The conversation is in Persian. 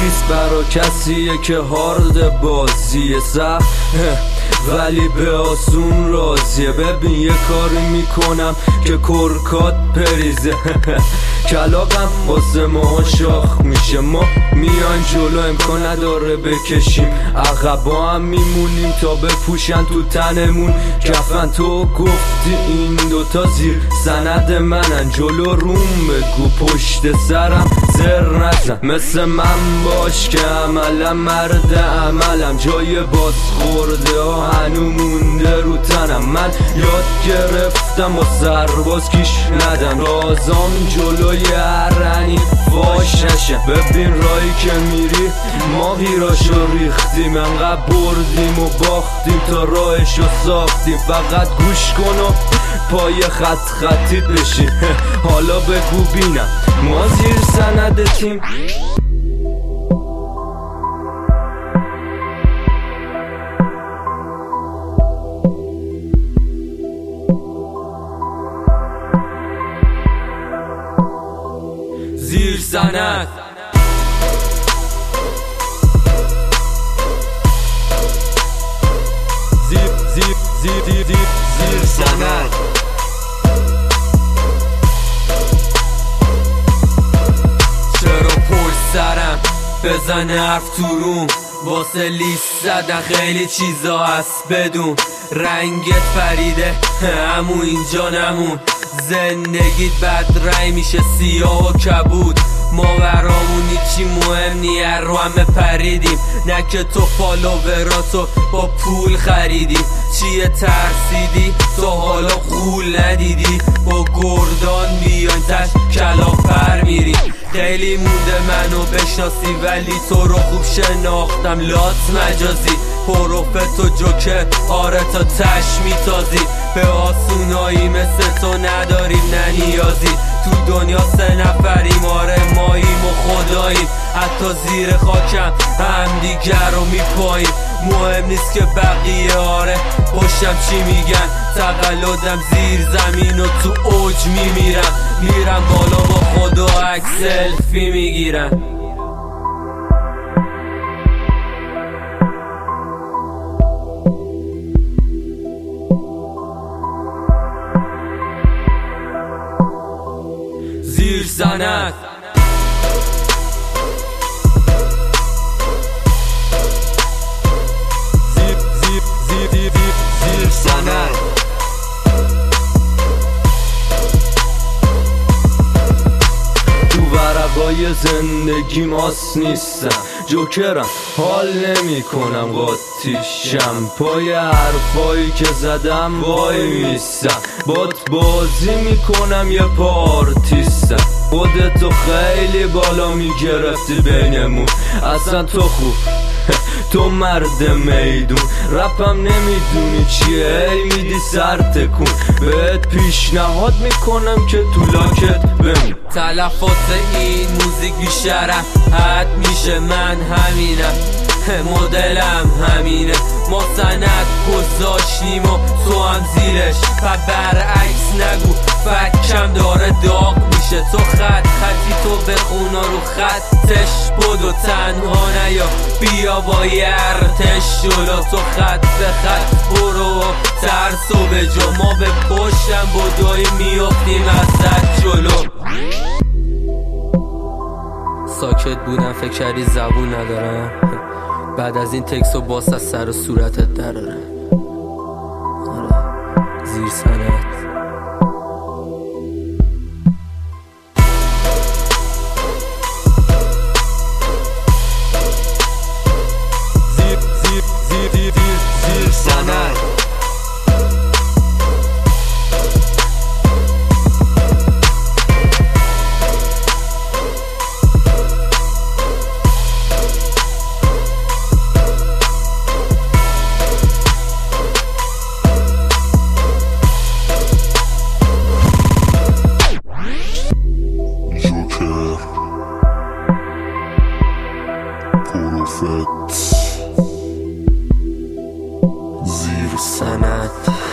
نیست برا کسیه که هارد بازیه سخت ولی به آسون راضیه. ببین یه کاری میکنم که کرکات پریزه کلاقم واسه ما شاخ میشه. ما میان جلو امکان نداره بکشیم عقبا هم میمونیم تا بپوشن تو تنمون کفن. تو گفتی این دوتا زیر سند منن جلو روم بگو پشت سرم زر نزن. مثل من باش که عملم مرد عملم جای باز خورده ها هنو مونده رو تنم. من یاد گرفتم و سرباز کیش ندم رازام جلوی هرنی فاش نشم. ببین راهی که میری ما هیراشو ریختیم انقدر بردیم و باختیم تا راهشو ساختیم. فقط گوش کن و پای خطیت بشین حالا بگو بینم ما زیر سندتیم. زیر سند زیر سند چرا پشت سرم بزنه حرف تو روم واسه لیست زدن خیلی چیزا هست بدون. رنگت پریده همون اینجا نمون زندگیت بد رنگ میشه سیاه و کبود. ما برامون هیچی مهم نی رو همه پریدیم نه که تو فالووراتو با پول خریدی. چیه ترسیدی تو حالا غول ندیدی با گردان بیاین تش کلاپر میری. خیلی مونده منو بشناسی ولی تو رو خوب شناختم لات مجازی پروفت و جوکر آره تا تش میتازی. به آسونایی مثل تو نداریم نه نیازی تو دنیا 3 نفریم آره ماییم و خداییم حتی زیر خاکم هم دیگر رو میپاییم. مهم نیست که بقیه آره پشتم چی میگن تقلدم زیر زمین و تو اوج میرم بالا با خدا عکس سلفی میگیرم. زیر سند زیر سند تو ورقای زندگی ماس نیستم جوکرم حال نمی کنم قاطیشم پای حرفایی که زدم وای میستم بات بازی میکنم یه پارتیستم. خودتو خیلی بالا میگرفتی بینمون اصلا تو خوب تو مرد میدون رپم نمیدونی چیه ای میدی سر تکون بهت پیشنهاد میکنم که تو لاکت بمون. تلفات این موزیک بیشرف حد میشه من همینم مدلم همینه ما سند گذاشتیم و تو هم زیرش و برعکس نگو فکم داره داغ میشه. تو خطی تو بخونا رو خطش بدو تنها نیا بیا با یرتش جلو تو خط به خط برو ترسو به جا ما به پشتم بدوی میافتیم ازت جلو. ساکت بودم فکر کردی زبون ندارم بعد از این تکس و باس از سر و صورتت درارم. زیر سند زیر سند پروفت زیر سند